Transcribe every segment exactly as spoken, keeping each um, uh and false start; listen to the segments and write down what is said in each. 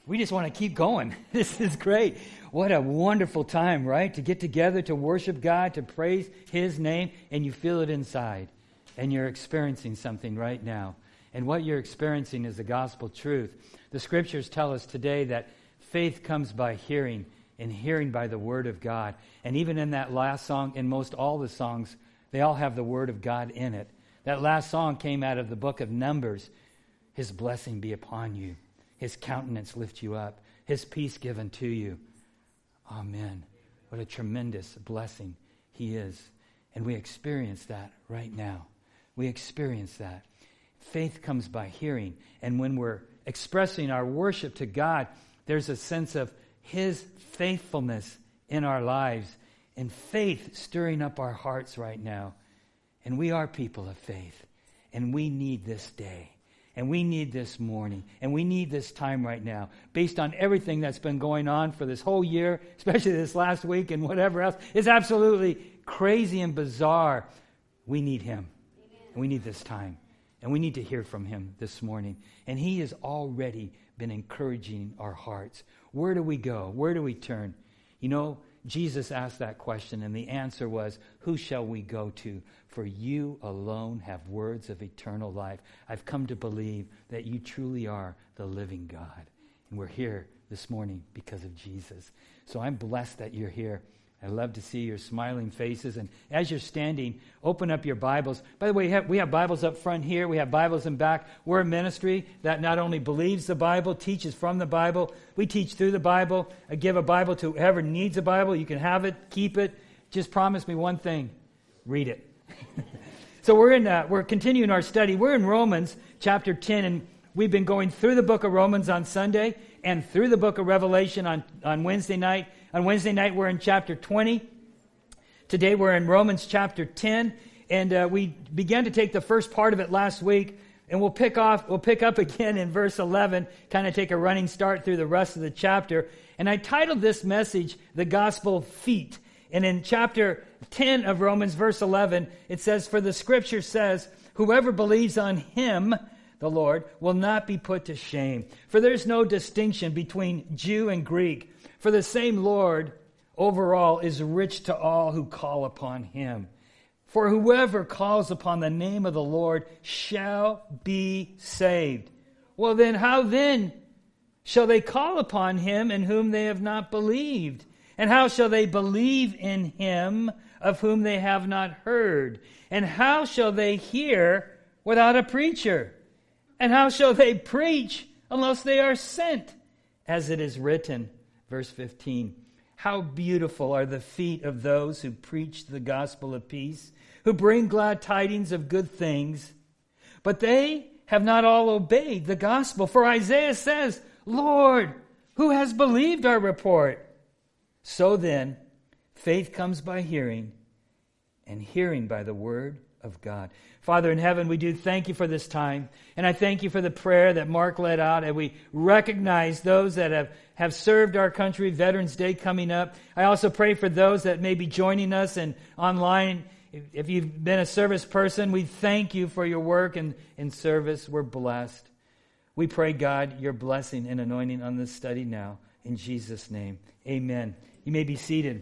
we just want to keep going. This is great. What a wonderful time, right? To get together, to worship God, to praise His name, and you feel it inside. And you're experiencing something right now. And what you're experiencing is the gospel truth. The scriptures tell us today that faith comes by hearing, and hearing by the word of God. And even in that last song, in most all the songs, they all have the word of God in it. That last song came out of the book of Numbers. His blessing be upon you. His countenance lift you up. His peace given to you. Amen. What a tremendous blessing He is. And we experience that right now. We experience that. Faith comes by hearing. And when we're expressing our worship to God, there's a sense of His faithfulness in our lives. And faith stirring up our hearts right now. And we are people of faith. And we need this day. And we need this morning. And we need this time right now. Based on everything that's been going on for this whole year, especially this last week and whatever else. It's absolutely crazy and bizarre. We need Him. And we need this time. And we need to hear from Him this morning. And He has already been encouraging our hearts. Where do we go? Where do we turn? You know, Jesus asked that question, and the answer was, who shall we go to? For you alone have words of eternal life. I've come to believe that you truly are the living God. And we're here this morning because of Jesus. So I'm blessed that you're here. I love to see your smiling faces. And as you're standing, open up your Bibles. By the way, we have, we have Bibles up front here. We have Bibles in back. We're a ministry that not only believes the Bible, teaches from the Bible. We teach through the Bible. I give a Bible to whoever needs a Bible. You can have it, keep it. Just promise me one thing. Read it. So we're in. Uh, we're continuing our study. We're in Romans chapter ten, and we've been going through the book of Romans on Sunday and through the book of Revelation on, on Wednesday night. On Wednesday night, we're in chapter twenty. Today, we're in Romans chapter ten. And uh, we began to take the first part of it last week. And we'll pick off, we'll pick up again in verse eleven, kind of take a running start through the rest of the chapter. And I titled this message, The Gospel Feet. And in chapter ten of Romans, verse eleven, it says, for the scripture says, whoever believes on Him, the Lord, will not be put to shame. For there's no distinction between Jew and Greek. For the same Lord overall is rich to all who call upon Him. For whoever calls upon the name of the Lord shall be saved. Well then, how then shall they call upon Him in whom they have not believed? And how shall they believe in Him of whom they have not heard? And how shall they hear without a preacher? And how shall they preach unless they are sent? As it is written, verse fifteen, how beautiful are the feet of those who preach the gospel of peace, who bring glad tidings of good things. But they have not all obeyed the gospel. For Isaiah says, Lord, who has believed our report? So then, faith comes by hearing, and hearing by the word of God. Father in heaven, we do thank You for this time. And I thank You for the prayer that Mark led out. And we recognize those that have, have served our country, Veterans Day coming up. I also pray for those that may be joining us and online. If you've been a service person, we thank You for your work and in service. We're blessed. We pray, God, Your blessing and anointing on this study now. In Jesus' name, amen. You may be seated.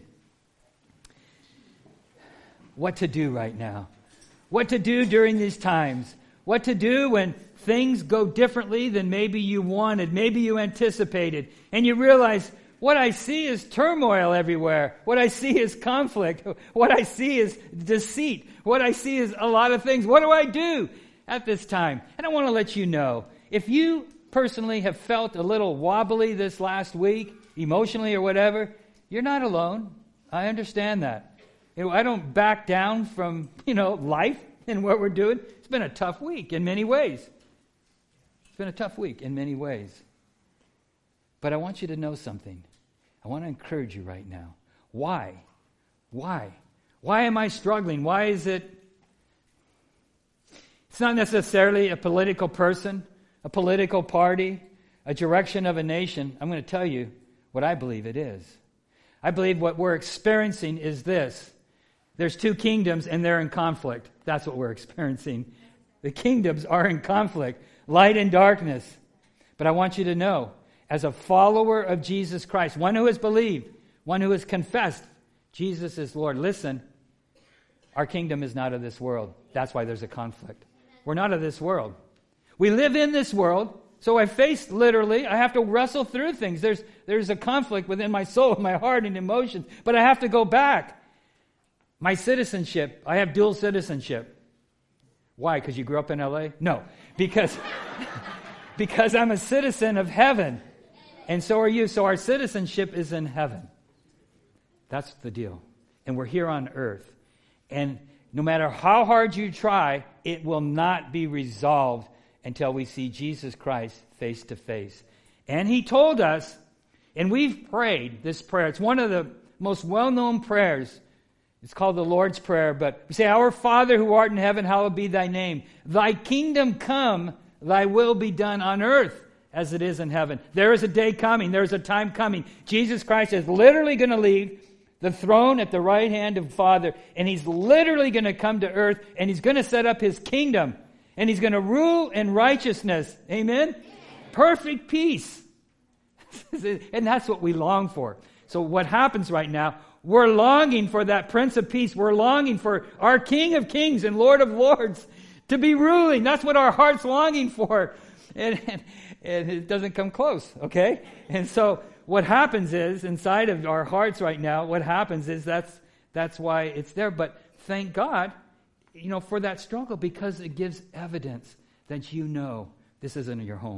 What to do right now? What to do during these times? What to do when things go differently than maybe you wanted, maybe you anticipated, and you realize what I see is turmoil everywhere. What I see is conflict. What I see is deceit. What I see is a lot of things. What do I do at this time? And I want to let you know, if you personally have felt a little wobbly this last week, emotionally or whatever, you're not alone. I understand that. You know, I don't back down from, you know, life and what we're doing. It's been a tough week in many ways. It's been a tough week in many ways. But I want you to know something. I want to encourage you right now. Why? Why? Why am I struggling? Why is it? It's not necessarily a political person, a political party, a direction of a nation. I'm going to tell you what I believe it is. I believe what we're experiencing is this. There's two kingdoms and they're in conflict. That's what we're experiencing. The kingdoms are in conflict, light and darkness. But I want you to know, as a follower of Jesus Christ, one who has believed, one who has confessed Jesus is Lord. Listen, our kingdom is not of this world. That's why there's a conflict. We're not of this world. We live in this world, so I face literally, I have to wrestle through things. There's, there's a conflict within my soul, my heart, and emotions, but I have to go back. My citizenship, I have dual citizenship. Why? Because you grew up in L A? No, because, because I'm a citizen of heaven, and so are you. So our citizenship is in heaven. That's the deal. And we're here on earth. And no matter how hard you try, it will not be resolved until we see Jesus Christ face to face. And he told us, and we've prayed this prayer. It's one of the most well-known prayers. It's called the Lord's Prayer. But we say, Our Father who art in heaven, hallowed be thy name. Thy kingdom come, thy will be done on earth as it is in heaven. There is a day coming. There is a time coming. Jesus Christ is literally going to leave the throne at the right hand of the Father, and he's literally going to come to earth, and he's going to set up his kingdom, and he's going to rule in righteousness. Amen? Perfect peace. And that's what we long for. So what happens right now, we're longing for that Prince of Peace. We're longing for our King of Kings and Lord of Lords to be ruling. That's what our heart's longing for. And, and, and it doesn't come close, okay? And so what happens is, inside of our hearts right now, what happens is that's that's why it's there. But thank God, you know, for that struggle, because it gives evidence that you know this isn't your home.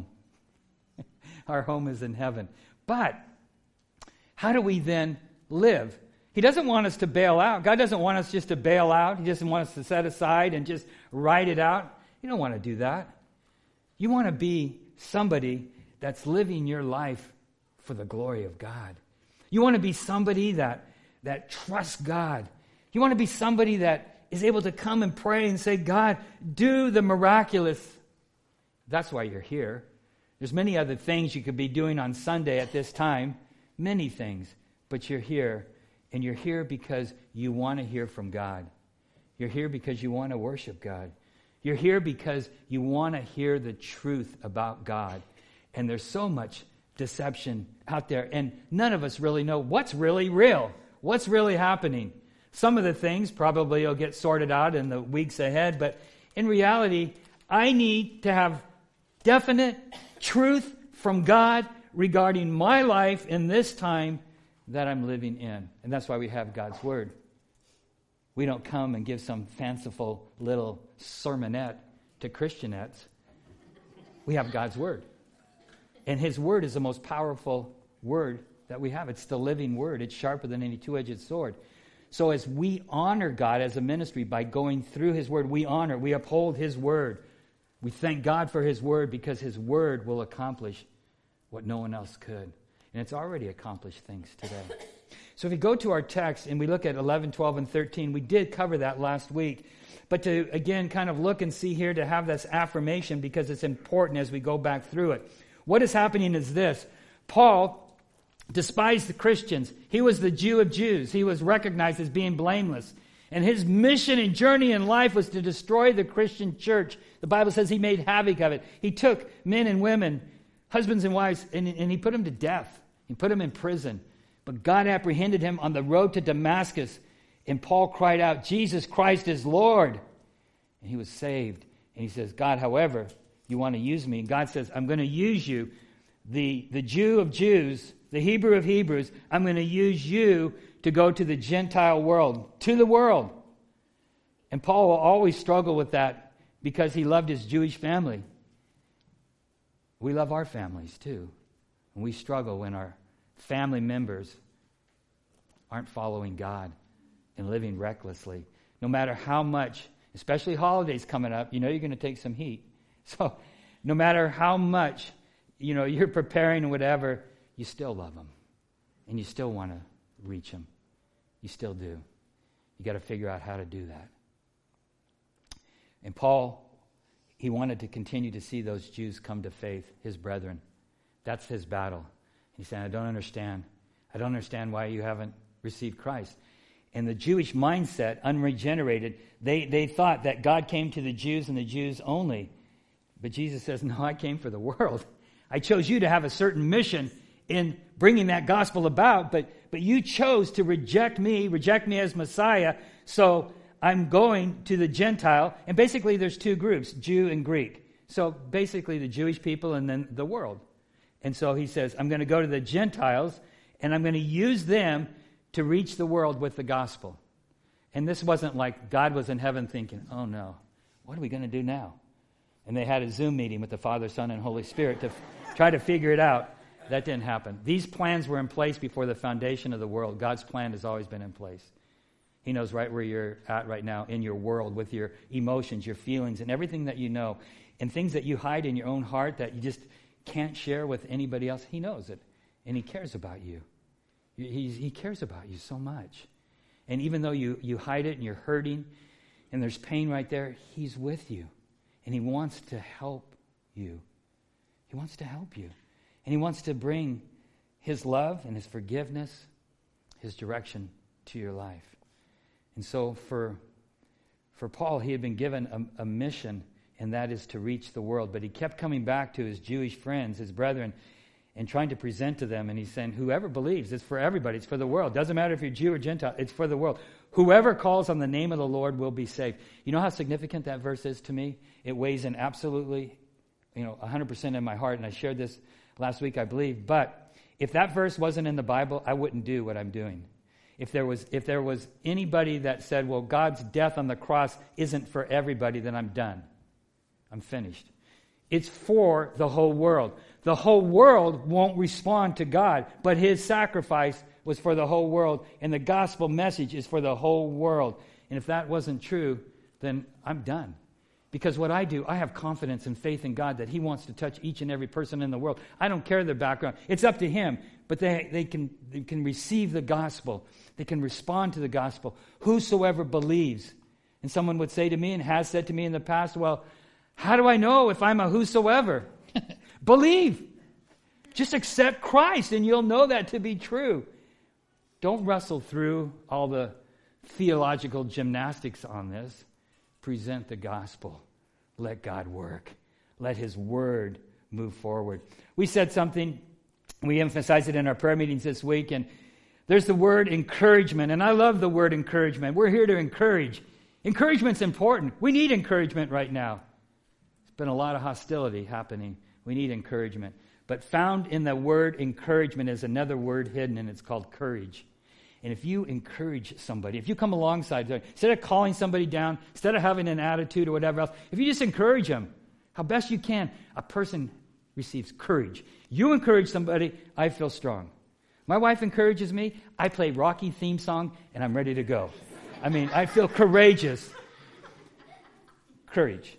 Our home is in heaven. But how do we then live? He doesn't want us to bail out. God doesn't want us just to bail out. He doesn't want us to set aside and just ride it out. You don't want to do that. You want to be somebody that's living your life for the glory of God. You want to be somebody that that trusts God. You want to be somebody that is able to come and pray and say, God, do the miraculous. That's why you're here. There's many other things you could be doing on Sunday at this time. Many things. But you're here. And you're here because you want to hear from God. You're here because you want to worship God. You're here because you want to hear the truth about God. And there's so much deception out there, and none of us really know what's really real, what's really happening. Some of the things probably will get sorted out in the weeks ahead, but in reality, I need to have definite truth from God regarding my life in this time that I'm living in. And that's why we have God's Word. We don't come and give some fanciful little sermonette to Christianettes. We have God's Word. And his word is the most powerful word that we have. It's the living word. It's sharper than any two-edged sword. So as we honor God as a ministry by going through his word, we honor, we uphold his word. We thank God for his word because his word will accomplish what no one else could. And it's already accomplished things today. So if we go to our text and we look at eleven, twelve, and thirteen, we did cover that last week. But to, again, kind of look and see here to have this affirmation because it's important as we go back through it. What is happening is this. Paul despised the Christians. He was the Jew of Jews. He was recognized as being blameless. And his mission and journey in life was to destroy the Christian church. The Bible says he made havoc of it. He took men and women, husbands and wives, and, and he put them to death. He put them in prison. But God apprehended him on the road to Damascus. And Paul cried out, Jesus Christ is Lord. And he was saved. And he says, God, however, you want to use me. And God says, I'm going to use you, the, the Jew of Jews, the Hebrew of Hebrews. I'm going to use you to go to the Gentile world, to the world. And Paul will always struggle with that because he loved his Jewish family. We love our families too. And we struggle when our family members aren't following God and living recklessly. No matter how much, especially holidays coming up, you know you're going to take some heat. So no matter how much, you know, you're preparing or whatever, you still love them. And you still want to reach them. You still do. You got to figure out how to do that. And Paul, he wanted to continue to see those Jews come to faith, his brethren. That's his battle. He said, I don't understand. I don't understand why you haven't received Christ. And the Jewish mindset, unregenerated, they, they thought that God came to the Jews and the Jews only. But Jesus says, no, I came for the world. I chose you to have a certain mission in bringing that gospel about, but, but you chose to reject me, reject me as Messiah, so I'm going to the Gentile. And basically there's two groups, Jew and Greek. So basically the Jewish people and then the world. And so he says, I'm going to go to the Gentiles, and I'm going to use them to reach the world with the gospel. And this wasn't like God was in heaven thinking, oh no, what are we going to do now? And they had a Zoom meeting with the Father, Son, and Holy Spirit to f- try to figure it out. That didn't happen. These plans were in place before the foundation of the world. God's plan has always been in place. He knows right where you're at right now in your world with your emotions, your feelings, and everything that you know. And things that you hide in your own heart that you just can't share with anybody else. He knows it. And he cares about you. He, he cares about you so much. And even though you, you hide it and you're hurting and there's pain right there, he's with you. And he wants to help you. He wants to help you. And he wants to bring his love and his forgiveness, his direction to your life. And so for, for Paul, he had been given a, a mission, and that is to reach the world. But he kept coming back to his Jewish friends, his brethren, and trying to present to them. And he's saying, whoever believes, it's for everybody. It's for the world. Doesn't matter if you're Jew or Gentile. It's for the world. Whoever calls on the name of the Lord will be saved. You know how significant that verse is to me? It weighs in absolutely, you know, one hundred percent in my heart. And I shared this last week, I believe. But if that verse wasn't in the Bible, I wouldn't do what I'm doing. If there was if there was anybody that said, well, God's death on the cross isn't for everybody, then I'm done. I'm finished. It's for the whole world. The whole world won't respond to God, but his sacrifice was for the whole world, and the gospel message is for the whole world. And if that wasn't true, then I'm done. Because what I do, I have confidence and faith in God that he wants to touch each and every person in the world. I don't care their background. It's up to him. But they, they can they can receive the gospel. They can respond to the gospel. Whosoever believes. And someone would say to me, and has said to me in the past, well, how do I know if I'm a whosoever? Believe. Just accept Christ and you'll know that to be true. Don't wrestle through all the theological gymnastics on this. Present the gospel. Let God work. Let his word move forward. We said something, we emphasized it in our prayer meetings this week, and there's the word encouragement, and I love the word encouragement. We're here to encourage. Encouragement's important. We need encouragement right now. There's been a lot of hostility happening. We need encouragement. But found in the word encouragement is another word hidden, and it's called courage. And if you encourage somebody, if you come alongside them, instead of calling somebody down, instead of having an attitude or whatever else, if you just encourage them, how best you can, a person receives courage. You encourage somebody, I feel strong. My wife encourages me, I play Rocky theme song, and I'm ready to go. I mean, I feel courageous. Courage.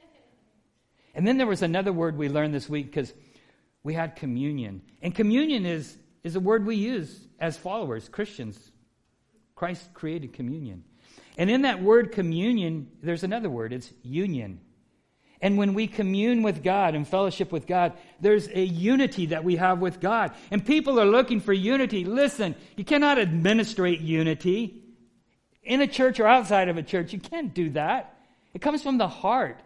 And then there was another word we learned this week because we had communion. And communion is, is a word we use as followers, Christians. Christ created communion. And in that word communion, there's another word. It's union. And when we commune with God and fellowship with God, there's a unity that we have with God. And people are looking for unity. Listen, you cannot administrate unity in a church or outside of a church. You can't do that. It comes from the heart.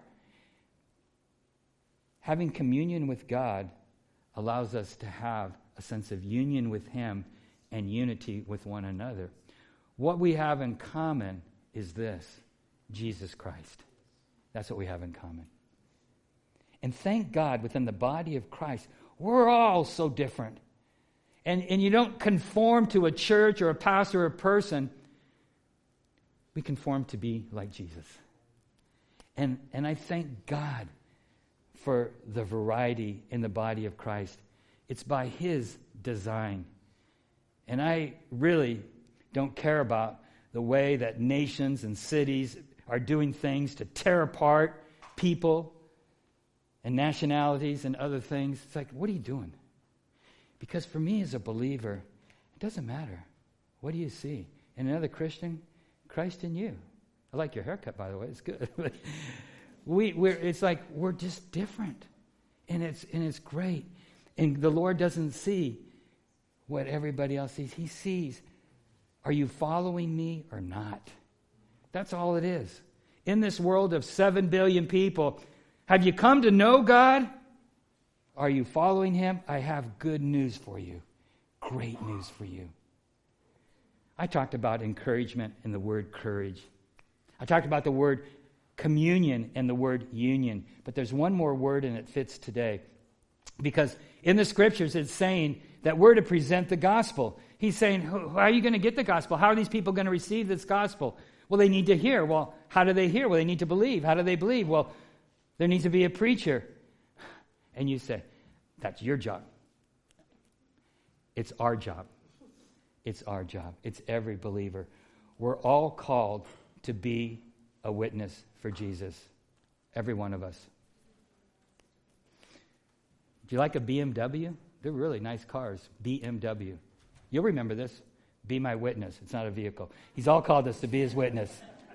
Having communion with God allows us to have a sense of union with him and unity with one another. What we have in common is this: Jesus Christ. That's what we have in common. And thank God, within the body of Christ, we're all so different. And, and you don't conform to a church or a pastor or a person. We conform to be like Jesus. And, and I thank God for the variety in the body of Christ. It's by his design. And I really don't care about the way that nations and cities are doing things to tear apart people and nationalities and other things. It's like, what are you doing? Because for me as a believer, it doesn't matter. What do you see? In another Christian, Christ in you. I like your haircut, by the way. It's good. we, we're, it's like we're just different. And it's, and it's great. And the Lord doesn't see what everybody else sees. He sees, are you following me or not? That's all it is. In this world of seven billion people, have you come to know God? Are you following him? I have good news for you. Great news for you. I talked about encouragement and the word courage. I talked about the word communion and the word union. But there's one more word and it fits today. Because in the scriptures it's saying that we're to present the gospel. He's saying, how are you going to get the gospel? How are these people going to receive this gospel? Well, they need to hear. Well, how do they hear? Well, they need to believe. How do they believe? Well, there needs to be a preacher. And you say, that's your job. It's our job. It's our job. It's every believer. We're all called to be a witness for Jesus. Every one of us. Do you like a B M W? They're really nice cars. B M W. You'll remember this. Be my witness. It's not a vehicle. He's all called us to be his witness.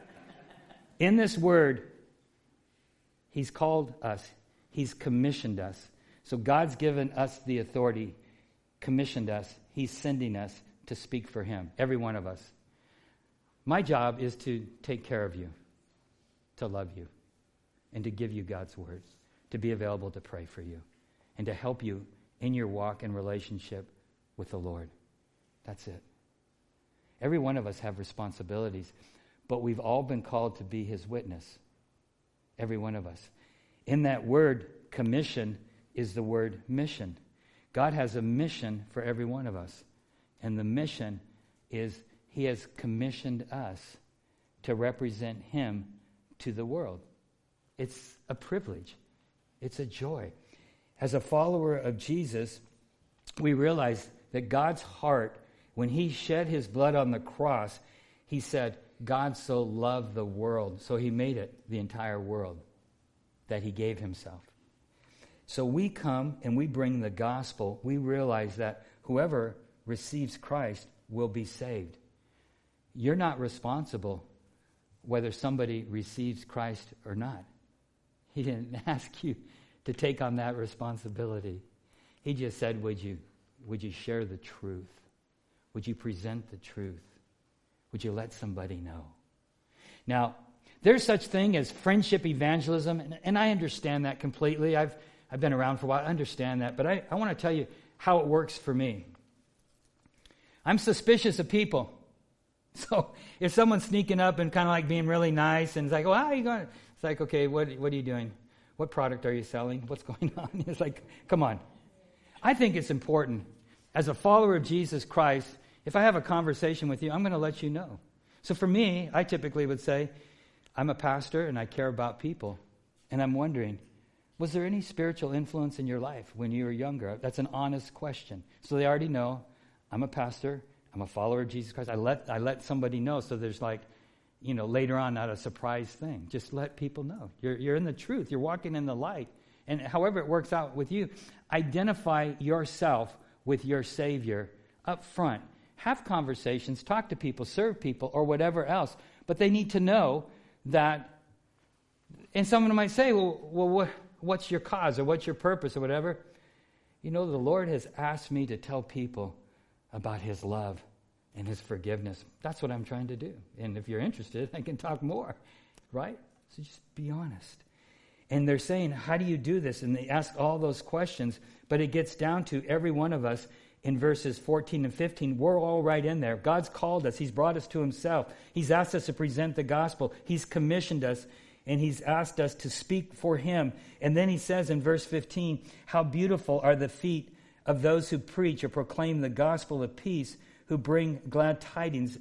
In this word, he's called us. He's commissioned us. So God's given us the authority, commissioned us. He's sending us to speak for him, every one of us. My job is to take care of you, to love you, and to give you God's word, to be available to pray for you, and to help you in your walk and relationship with the Lord. That's it. Every one of us have responsibilities, but we've all been called to be his witness. Every one of us. In that word, commission, is the word mission. God has a mission for every one of us. And the mission is he has commissioned us to represent him to the world. It's a privilege. It's a joy. As a follower of Jesus, we realize that God's heart, when he shed his blood on the cross, he said, God so loved the world, so he made it the entire world, that he gave himself. So we come and we bring the gospel. We realize that whoever receives Christ will be saved. You're not responsible whether somebody receives Christ or not. He didn't ask you to take on that responsibility. He just said, would you, would you share the truth? Would you present the truth? Would you let somebody know? Now, there's such thing as friendship evangelism, and, and I understand that completely. I've I've been around for a while. I understand that, but I, I want to tell you how it works for me. I'm suspicious of people. So if someone's sneaking up and kind of like being really nice and it's like, well, how are you going? It's like, okay, what what are you doing? What product are you selling? What's going on? It's like, come on. I think it's important. As a follower of Jesus Christ, if I have a conversation with you, I'm going to let you know. So for me, I typically would say, I'm a pastor and I care about people. And I'm wondering, was there any spiritual influence in your life when you were younger? That's an honest question. So they already know, I'm a pastor, I'm a follower of Jesus Christ. I let I let somebody know, so there's like, you know, later on not a surprise thing. Just let people know. You're you're in the truth. You're walking in the light. And however it works out with you, identify yourself with your Savior up front. Have conversations, talk to people, serve people, or whatever else. But they need to know that, and someone might say, well, well what, what's your cause or what's your purpose or whatever? You know, the Lord has asked me to tell people about his love and his forgiveness. That's what I'm trying to do. And if you're interested, I can talk more, right? So just be honest. And they're saying, how do you do this? And they ask all those questions, but it gets down to every one of us in verses fourteen and fifteen. We're all right in there. God's called us. He's brought us to himself. He's asked us to present the gospel. He's commissioned us, and he's asked us to speak for him. And then he says in verse fifteen, how beautiful are the feet of those who preach or proclaim the gospel of peace, who bring glad tidings,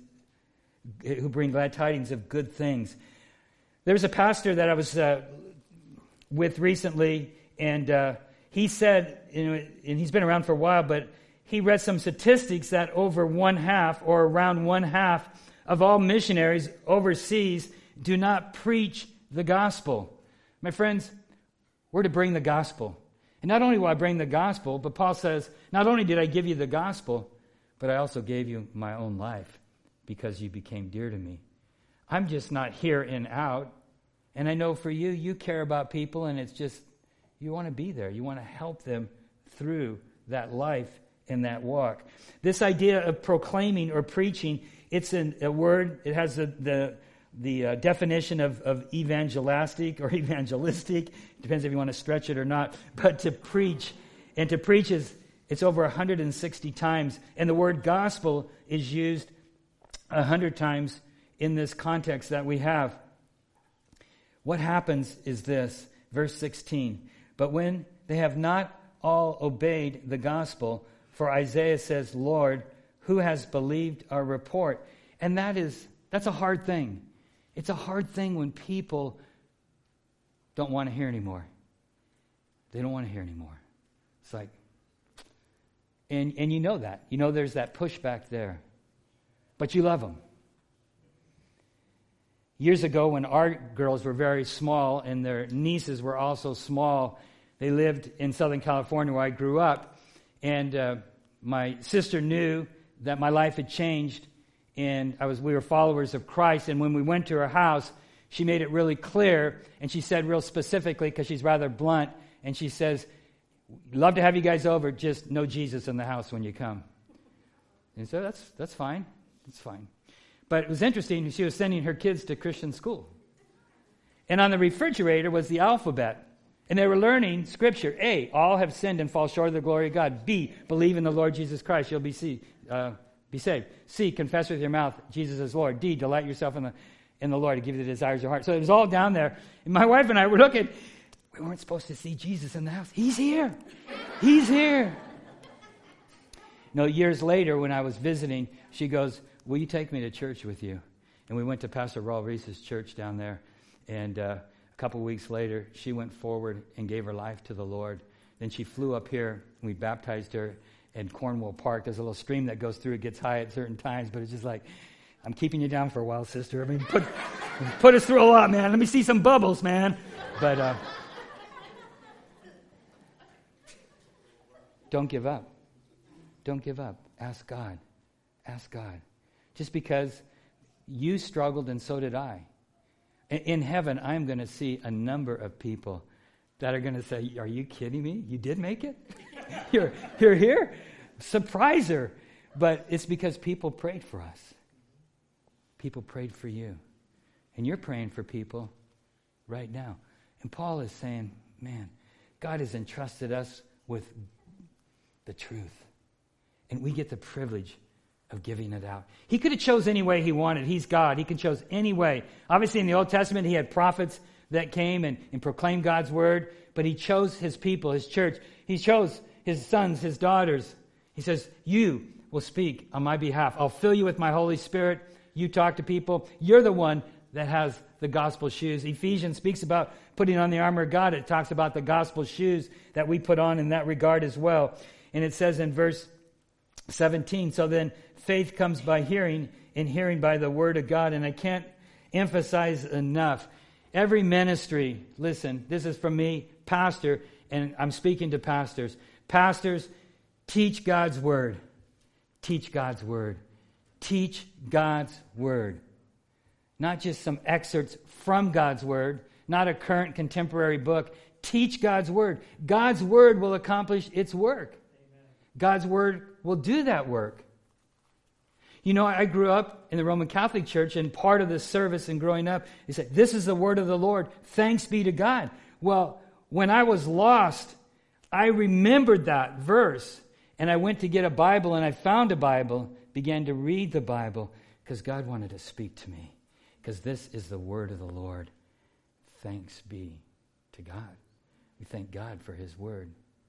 who bring glad tidings of good things. There's a pastor that I was uh, with recently, and uh, he said, you know, and he's been around for a while, but he read some statistics that over one half, or around one half, of all missionaries overseas do not preach the gospel. My friends, we're to bring the gospel. And not only will I bring the gospel, but Paul says, not only did I give you the gospel, but I also gave you my own life because you became dear to me. I'm just not here and out. And I know for you, you care about people, and it's just, you want to be there. You want to help them through that life and that walk. This idea of proclaiming or preaching, it's an, a word, it has the, the, the uh, definition of, of evangelistic or evangelistic. Depends if you want to stretch it or not. But to preach And to preach is, it's over one hundred sixty times. And the word gospel is used one hundred times in this context that we have. What happens is this, verse sixteen. But when they have not all obeyed the gospel, for Isaiah says, Lord, who has believed our report? And that is, that's a hard thing. It's a hard thing when people don't want to hear anymore. They don't want to hear anymore. It's like, and, and you know that. You know there's that pushback there. But you love them. Years ago when our girls were very small and their nieces were also small, they lived in Southern California where I grew up. And uh, my sister knew that my life had changed and I was we were followers of Christ. And when we went to her house, she made it really clear, and she said real specifically, because she's rather blunt, and she says, love to have you guys over, just no Jesus in the house when you come. And so that's that's fine. That's fine. But it was interesting, she was sending her kids to Christian school. And on the refrigerator was the alphabet. And they were learning Scripture. A, all have sinned and fall short of the glory of God. B, believe in the Lord Jesus Christ, you'll be, see, uh, be saved. C, confess with your mouth Jesus is Lord. D, delight yourself in the in the Lord to give you the desires of your heart. So it was all down there. And my wife and I were looking. We weren't supposed to see Jesus in the house. He's here. He's here. No, years later when I was visiting, she goes, will you take me to church with you? And we went to Pastor Raul Reese's church down there. And uh, a couple weeks later, she went forward and gave her life to the Lord. Then she flew up here, and we baptized her in Cornwall Park. There's a little stream that goes through. It gets high at certain times, but it's just like, I'm keeping you down for a while, sister. I mean, put, put us through a lot, man. Let me see some bubbles, man. But uh, don't give up. Don't give up. Ask God. Ask God. Just because you struggled and so did I. In heaven, I'm going to see a number of people that are going to say, are you kidding me? You did make it? you're, you're here? Surprise her. But it's because people prayed for us. People prayed for you. And you're praying for people right now. And Paul is saying, man, God has entrusted us with the truth. And we get the privilege of giving it out. He could have chose any way he wanted. He's God. He can chose any way. Obviously, in the Old Testament, he had prophets that came and, and proclaimed God's word. But he chose his people, his church. He chose his sons, his daughters. He says, you will speak on my behalf. I'll fill you with my Holy Spirit. You talk to people. You're the one that has the gospel shoes. Ephesians speaks about putting on the armor of God. It talks about the gospel shoes that we put on in that regard as well. And it says in verse seventeen, so then faith comes by hearing, and hearing by the word of God. And I can't emphasize enough. Every ministry, listen, this is from me, pastor, and I'm speaking to pastors. Pastors, teach God's word. Teach God's word. Teach God's word. Not just some excerpts from God's word, not a current contemporary book. Teach God's word. God's word will accomplish its work. Amen. God's word will do that work. You know, I grew up in the Roman Catholic Church, and part of the service and growing up, he said, this is the word of the Lord. Thanks be to God. Well, when I was lost, I remembered that verse, and I went to get a Bible, and I found a Bible, began to read the Bible, because God wanted to speak to me, because this is the word of the Lord. Thanks be to God. We thank God for his word.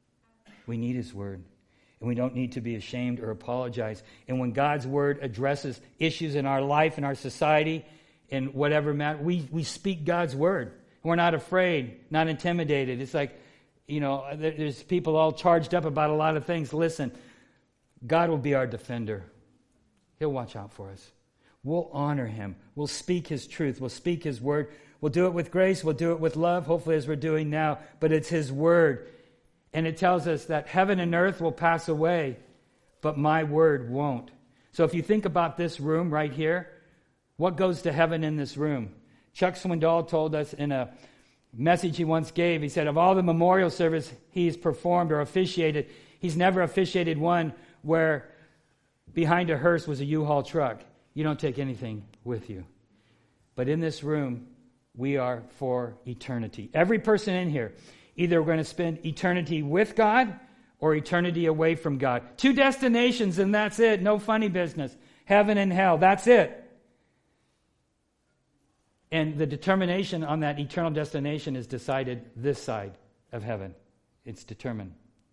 We need his word. And we don't need to be ashamed or apologize. And when God's word addresses issues in our life, in our society, in whatever matter, we, we speak God's word. We're not afraid, not intimidated. It's like, you know, there's people all charged up about a lot of things. Listen, God will be our defender. He'll watch out for us. We'll honor him. We'll speak his truth. We'll speak his word. We'll do it with grace. We'll do it with love, hopefully as we're doing now. But it's his word. And it tells us that heaven and earth will pass away, but my word won't. So if you think about this room right here, what goes to heaven in this room? Chuck Swindoll told us in a message he once gave, he said, of all the memorial service he's performed or officiated, he's never officiated one where behind a hearse was a U-Haul truck. You don't take anything with you. But in this room, we are for eternity. Every person in here, either we're going to spend eternity with God or eternity away from God. Two destinations and that's it. No funny business. Heaven and hell. That's it. And the determination on that eternal destination is decided this side of heaven. It's determined.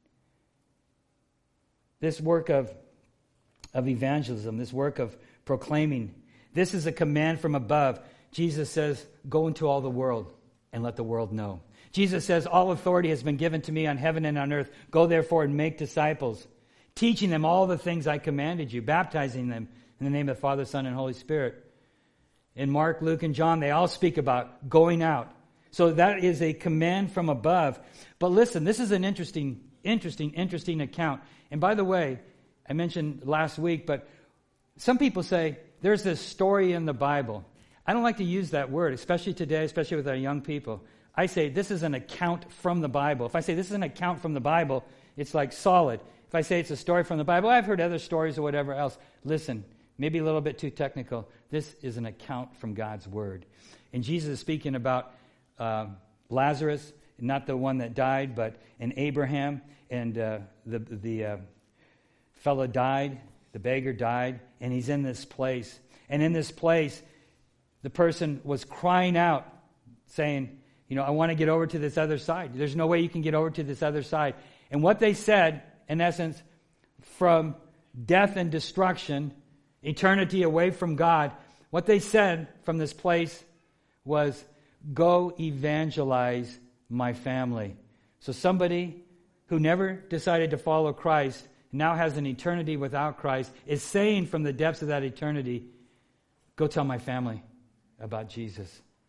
This work of, of evangelism, this work of proclaiming, this is a command from above. Jesus says, go into all the world and let the world know. Jesus says, all authority has been given to me on heaven and on earth. Go therefore and make disciples, teaching them all the things I commanded you, baptizing them in the name of the Father, Son, and Holy Spirit. In Mark, Luke, and John, they all speak about going out. So that is a command from above. But listen, this is an interesting, interesting, interesting account. And by the way, I mentioned last week, but some people say there's this story in the Bible. I don't like to use that word, especially today, especially with our young people. I say this is an account from the Bible. If I say this is an account from the Bible, it's like solid. If I say it's a story from the Bible, I've heard other stories or whatever else. Listen, maybe a little bit too technical. This is an account from God's Word. And Jesus is speaking about uh, Lazarus, not the one that died, but in Abraham, and uh, the, the uh, fellow died, the beggar died, and he's in this place. And in this place, the person was crying out, saying, you know, I want to get over to this other side. There's no way you can get over to this other side. And what they said, in essence, from death and destruction, eternity away from God, what they said from this place was, go evangelize my family. So somebody who never decided to follow Christ, now has an eternity without Christ, is saying from the depths of that eternity, go tell my family about Jesus.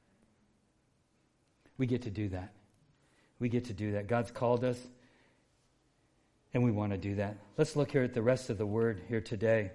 We get to do that. We get to do that. God's called us, and we want to do that. Let's look here at the rest of the word here today.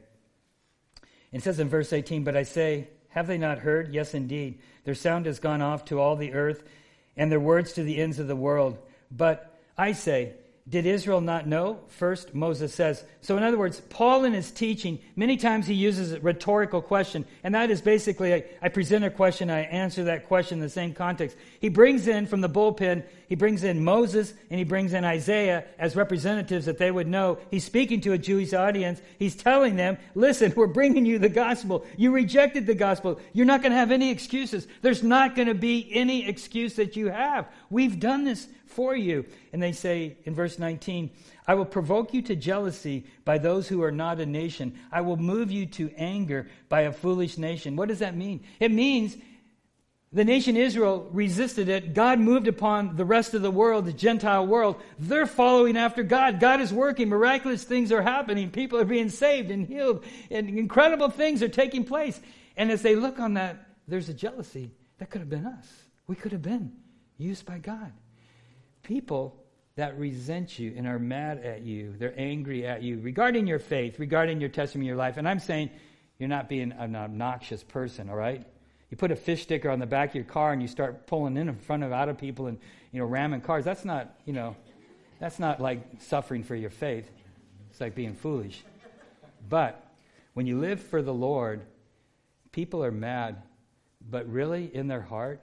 It says in verse eighteen, but I say, have they not heard? Yes, indeed. Their sound has gone off to all the earth, and their words to the ends of the world. But I say, did Israel not know? First, Moses says. So in other words, Paul in his teaching, many times he uses a rhetorical question. And that is basically, I, I present a question, I answer that question in the same context. He brings in from the bullpen, he brings in Moses and he brings in Isaiah as representatives that they would know. He's speaking to a Jewish audience. He's telling them, listen, we're bringing you the gospel. You rejected the gospel. You're not going to have any excuses. There's not going to be any excuse that you have. We've done this for you. And they say in verse nineteen, I will provoke you to jealousy by those who are not a nation. I will move you to anger by a foolish nation. What does that mean? It means the nation Israel resisted it. God moved upon the rest of the world, the Gentile world. They're following after God. God is working. Miraculous things are happening. People are being saved and healed. And incredible things are taking place. And as they look on that, there's a jealousy. That could have been us. We could have been used by God. People that resent you and are mad at you, they're angry at you regarding your faith, regarding your testimony, your life. And I'm saying you're not being an obnoxious person, all right? You put a fish sticker on the back of your car and you start pulling in in front of other people and, you know, ramming cars. That's not, you know, that's not like suffering for your faith. It's like being foolish. But when you live for the Lord, people are mad, but really in their heart,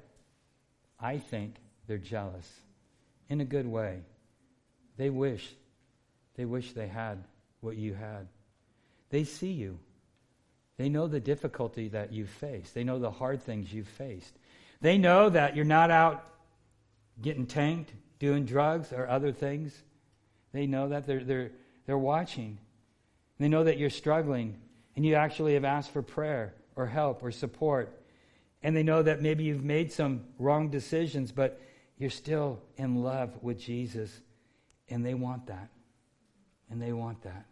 I think they're jealous. In a good way. They wish, they wish they had what you had. They see you. They know the difficulty that you've faced. They know the hard things you've faced. They know that you're not out getting tanked, doing drugs or other things. They know that they're they're they're watching. They know that you're struggling and you actually have asked for prayer or help or support. And they know that maybe you've made some wrong decisions, but you're still in love with Jesus, and they want that. And they want that.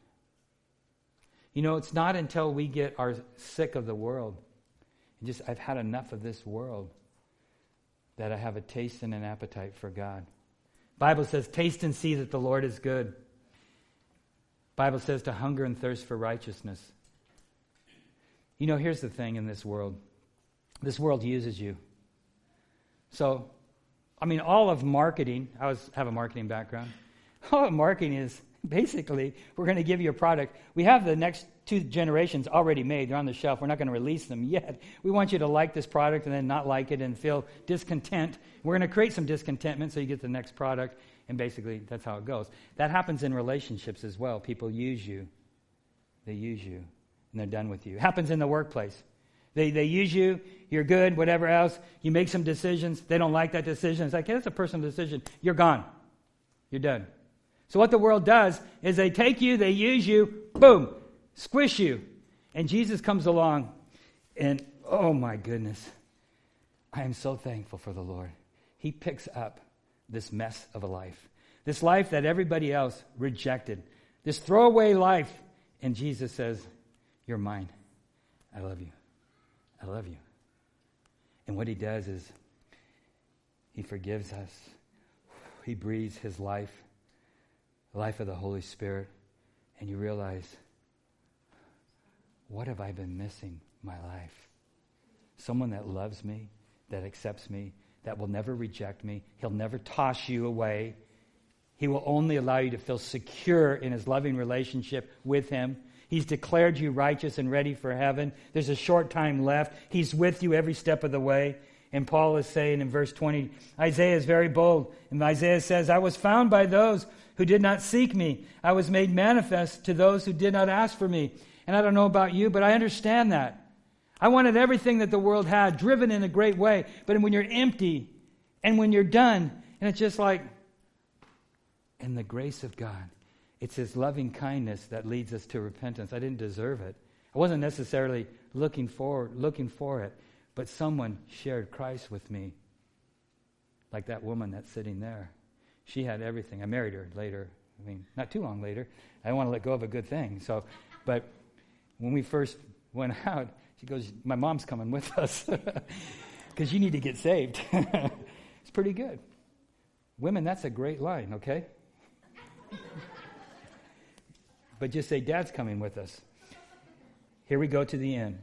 You know, it's not until we get our sick of the world, and just, I've had enough of this world, that I have a taste and an appetite for God. Bible says, taste and see that the Lord is good. Bible says to hunger and thirst for righteousness. You know, here's the thing in this world. This world uses you. So, I mean, all of marketing, I was have a marketing background. All of marketing is basically, we're going to give you a product. We have the next two generations already made. They're on the shelf. We're not going to release them yet. We want you to like this product and then not like it and feel discontent. We're going to create some discontentment so you get the next product. And basically, that's how it goes. That happens in relationships as well. People use you. They use you, and they're done with you. It happens in the workplace. They they use you, you're good, whatever else. You make some decisions. They don't like that decision. It's like, hey, that's a personal decision. You're gone. You're done. So what the world does is they take you, they use you, boom, squish you. And Jesus comes along, and oh my goodness, I am so thankful for the Lord. He picks up this mess of a life, this life that everybody else rejected, this throwaway life. And Jesus says, you're mine. I love you. I love you. And what he does is he forgives us. He breathes his life, the life of the Holy Spirit. And you realize, what have I been missing my life? Someone that loves me, that accepts me, that will never reject me. He'll never toss you away. He will only allow you to feel secure in his loving relationship with him. He's declared you righteous and ready for heaven. There's a short time left. He's with you every step of the way. And Paul is saying in verse twenty, Isaiah is very bold. And Isaiah says, I was found by those who did not seek me. I was made manifest to those who did not ask for me. And I don't know about you, but I understand that. I wanted everything that the world had, driven in a great way. But when you're empty and when you're done, and it's just like, in the grace of God, it's his loving kindness that leads us to repentance. I didn't deserve it. I wasn't necessarily looking for, looking for it, but someone shared Christ with me. Like that woman that's sitting there. She had everything. I married her later. I mean, not too long later. I didn't want to let go of a good thing. So, but when we first went out, she goes, my mom's coming with us because you need to get saved. It's pretty good. Women, that's a great line, okay? But just say, Dad's coming with us. Here we go to the end.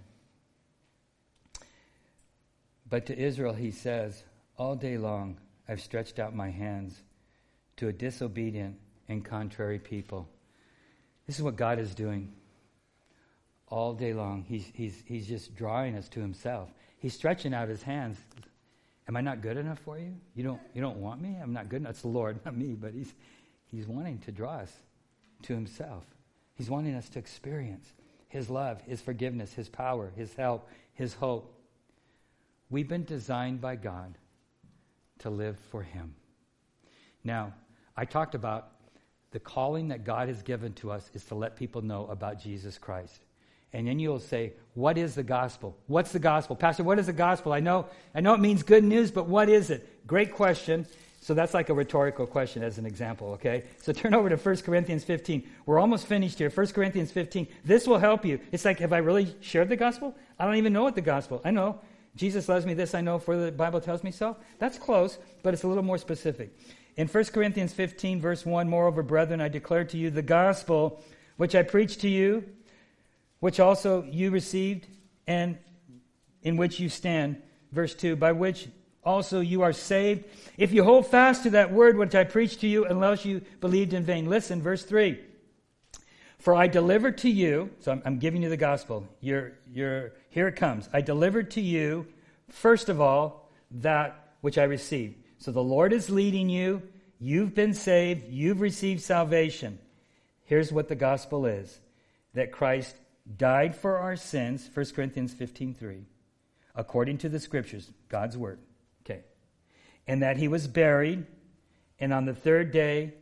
But to Israel he says, all day long I've stretched out my hands to a disobedient and contrary people. This is what God is doing. All day long, he's, he's, he's just drawing us to himself. He's stretching out his hands. Am I not good enough for you? You don't, you don't want me? I'm not good enough. It's the Lord, not me, but he's, he's wanting to draw us to himself. He's wanting us to experience his love, his forgiveness, his power, his help, his hope. We've been designed by God to live for him. Now, I talked about the calling that God has given to us is to let people know about Jesus Christ. And then you'll say, what is the gospel? What's the gospel? Pastor, what is the gospel? I know, I know it means good news, but what is it? Great question. So that's like a rhetorical question as an example, okay? So turn over to First Corinthians fifteen. We're almost finished here. First Corinthians fifteen. This will help you. It's like, have I really shared the gospel? I don't even know what the gospel. I know. Jesus loves me, this I know, for the Bible tells me so. That's close, but it's a little more specific. In First Corinthians fifteen, verse one, moreover, brethren, I declare to you the gospel which I preached to you, which also you received, and in which you stand. Verse two, by which also you are saved, if you hold fast to that word which I preached to you, unless you believed in vain. Listen, verse three. For I delivered to you, so I'm, I'm giving you the gospel. You're, you're, here it comes. I delivered to you, first of all, that which I received. So the Lord is leading you. You've been saved. You've received salvation. Here's what the gospel is. That Christ died for our sins, First Corinthians fifteen three, according to the scriptures, God's word. Okay. And that he was buried, and on the third day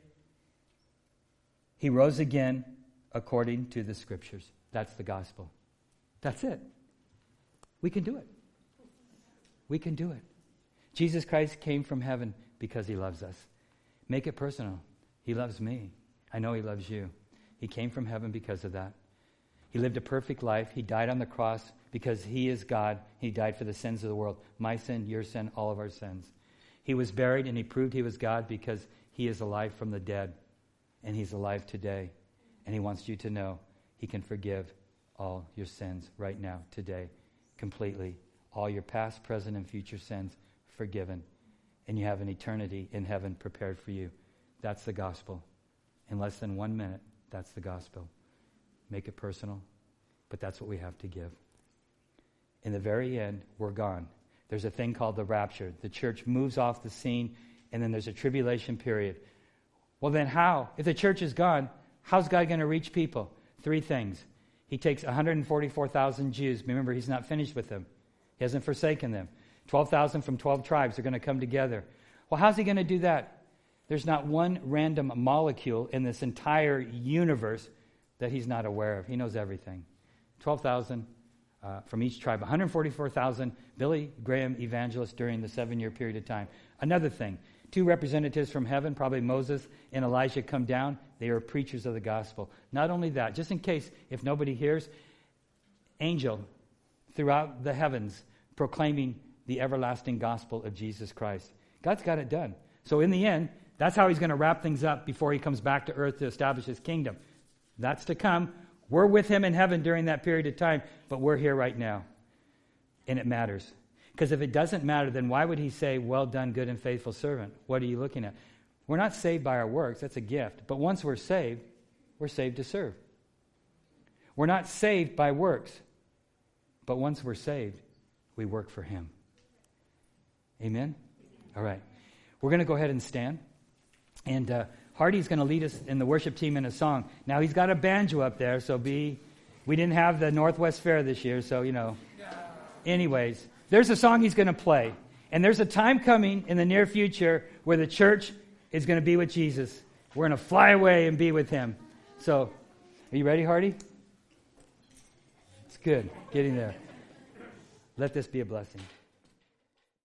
he rose again according to the scriptures. That's the gospel. That's it. We can do it. We can do it. Jesus Christ came from heaven because he loves us. Make it personal. He loves me. I know he loves you. He came from heaven because of that. He lived a perfect life. He died on the cross because he is God. He died for the sins of the world. My sin, your sin, all of our sins. He was buried and he proved he was God because he is alive from the dead. And he's alive today. And he wants you to know he can forgive all your sins right now, today, completely. All your past, present, and future sins forgiven. And you have an eternity in heaven prepared for you. That's the gospel. In less than one minute, that's the gospel. Make it personal, but that's what we have to give. In the very end, we're gone. There's a thing called the rapture. The church moves off the scene, and then there's a tribulation period Well, then how? If the church is gone, how's God going to reach people? Three things. He takes one hundred forty-four thousand Jews. Remember, he's not finished with them. He hasn't forsaken them. twelve thousand from twelve tribes are going to come together. Well, how's he going to do that? There's not one random molecule in this entire universe that he's not aware of. He knows everything. twelve thousand uh, from each tribe. one hundred forty-four thousand Billy Graham evangelists during the seven-year period of time. Another thing. Two representatives from heaven, probably Moses and Elijah, come down. They are preachers of the gospel. Not only that, just in case, if nobody hears, angel throughout the heavens proclaiming the everlasting gospel of Jesus Christ. God's got it done. So in the end, that's how he's going to wrap things up before he comes back to earth to establish his kingdom. That's to come. We're with him in heaven during that period of time, but we're here right now. And it matters. Because if it doesn't matter, then why would he say, well done, good and faithful servant? What are you looking at? We're not saved by our works. That's a gift. But once we're saved, we're saved to serve. We're not saved by works. But once we're saved, we work for him. Amen? All right. We're going to go ahead and stand. And uh, Hardy's going to lead us in the worship team in a song. Now, he's got a banjo up there, so be... We didn't have the Northwest Fair this year, so, you know. Anyways... There's a song he's going to play. And there's a time coming in the near future where the church is going to be with Jesus. We're going to fly away and be with him. So, are you ready, Hardy? It's good. Getting there. Let this be a blessing.